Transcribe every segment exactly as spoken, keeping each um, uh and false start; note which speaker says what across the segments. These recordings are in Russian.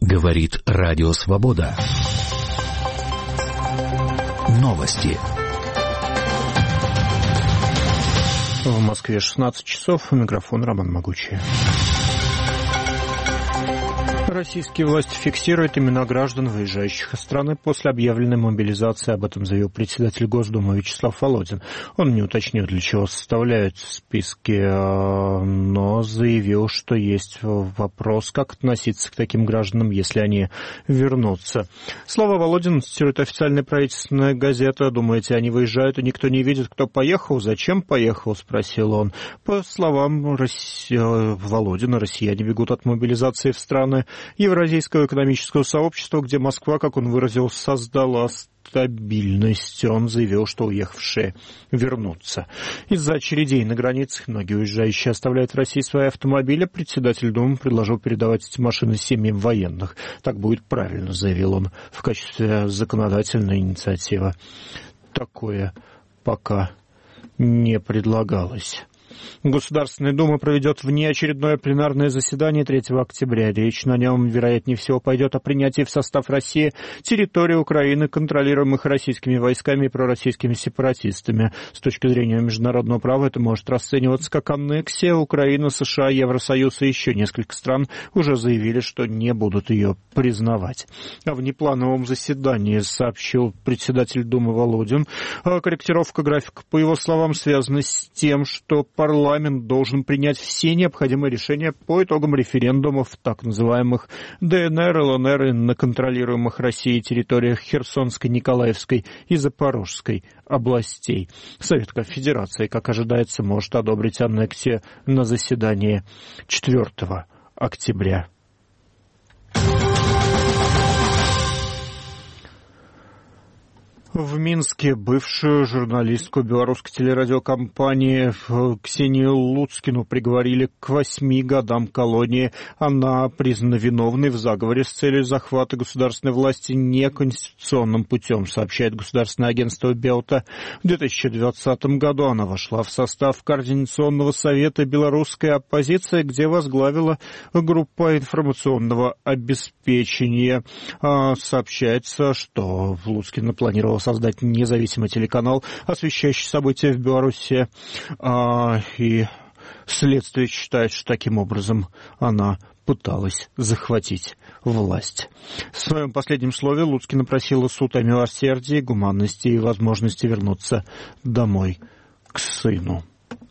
Speaker 1: Говорит Радио Свобода. Новости.
Speaker 2: В Москве шестнадцать часов. У микрофона Роман Могучий. Российские власти фиксируют имена граждан, выезжающих из страны после объявленной мобилизации. Об этом заявил председатель Госдумы Вячеслав Володин. Он не уточнил, для чего составляют списки, но заявил, что есть вопрос, как относиться к таким гражданам, если они вернутся. Слова Володина цитирует официальная правительственная газета. «Думаете, они выезжают, и никто не видит, кто поехал? Зачем поехал?» — спросил он. По словам Россия... Володина, россияне бегут от мобилизации в страны Евразийского экономического сообщества, где Москва, как он выразил, создала стабильность. Он заявил, что уехавшие вернутся. Из-за очередей на границах многие уезжающие оставляют в России свои автомобили. Председатель Думы предложил передавать эти машины семьям военных. Так будет правильно, заявил он, в качестве законодательной инициативы. Такое пока не предлагалось. Государственная Дума проведет внеочередное пленарное заседание третьего октября. Речь на нем, вероятнее всего, пойдет о принятии в состав России территории Украины, контролируемых российскими войсками и пророссийскими сепаратистами. С точки зрения международного права это может расцениваться как аннексия. Украина, США, Евросоюз и еще несколько стран уже заявили, что не будут ее признавать. О внеплановом заседании сообщил председатель Думы Володин. Корректировка графика, по его словам, связана с тем, что парламент должен принять все необходимые решения по итогам референдумов в так называемых ДНР, ЛНР и на контролируемых Россией территориях Херсонской, Николаевской и Запорожской областей. Совет Конфедерации, как ожидается, может одобрить аннексию на заседании четвёртого октября. В Минске бывшую журналистку белорусской телерадиокомпании Ксению Луцкину приговорили к восьми годам колонии. Она признана виновной в заговоре с целью захвата государственной власти неконституционным путем, сообщает государственное агентство Белта. В две тысячи двадцатом году она вошла в состав Координационного совета белорусской оппозиции, где возглавила группу информационного обеспечения. Сообщается, что Луцкина планировала создать независимый телеканал, освещающий события в Беларуси, и следствие считает, что таким образом она пыталась захватить власть. В своем последнем слове Луцкина просила суд о милосердии, гуманности и возможности вернуться домой к сыну.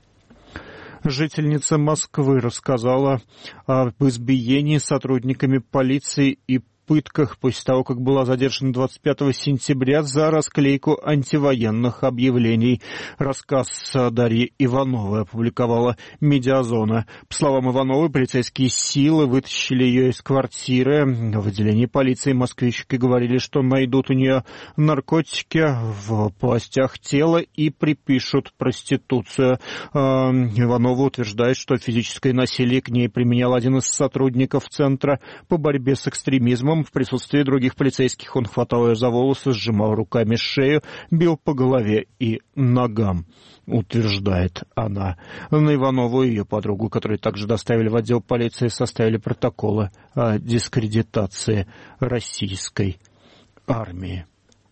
Speaker 2: Жительница Москвы рассказала об избиении сотрудниками полиции и пытках после того, как была задержана двадцать пятого сентября за расклейку антивоенных объявлений. Рассказ Дарьи Ивановой опубликовала «Медиазона». По словам Ивановой, полицейские силы вытащили ее из квартиры. В отделении полиции москвички говорили, что найдут у нее наркотики в полостях тела и припишут проституцию. Иванова утверждает, что физическое насилие к ней применял один из сотрудников Центра по борьбе с экстремизмом. В присутствии других полицейских он хватал ее за волосы, сжимал руками шею, бил по голове и ногам, утверждает она. На Иванову и ее подругу, которые также доставили в отдел полиции, составили протоколы о дискредитации российской армии.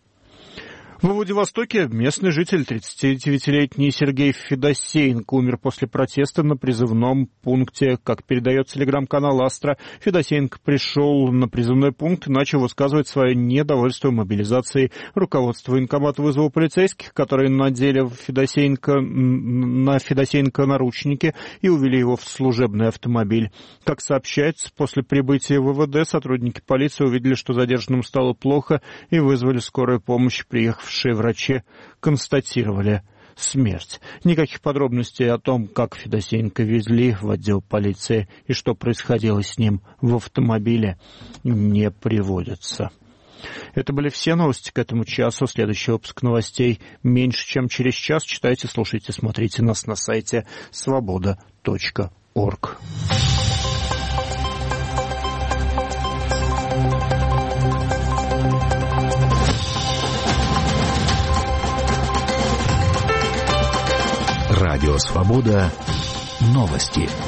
Speaker 2: В Владивостоке местный житель, тридцатидевятилетний Сергей Федосеенко, умер после протеста на призывном пункте. Как передает телеграм-канал «Астра», Федосеенко пришел на призывной пункт и начал высказывать свое недовольство мобилизацией. Руководство военкомата вызвало полицейских, которые надели Федосеенко, на Федосеенко наручники и увели его в служебный автомобиль. Как сообщается, после прибытия ВВД сотрудники полиции увидели, что задержанным стало плохо, и вызвали скорую помощь. Приехав врачи констатировали смерть. Никаких подробностей о том, как Федосеенко везли в отдел полиции и что происходило с ним в автомобиле, не приводятся. Это были все новости к этому часу. Следующий выпуск новостей меньше, чем через час. Читайте, слушайте, смотрите нас на сайте свобода точка орг.
Speaker 1: Радио «Свобода». Новости.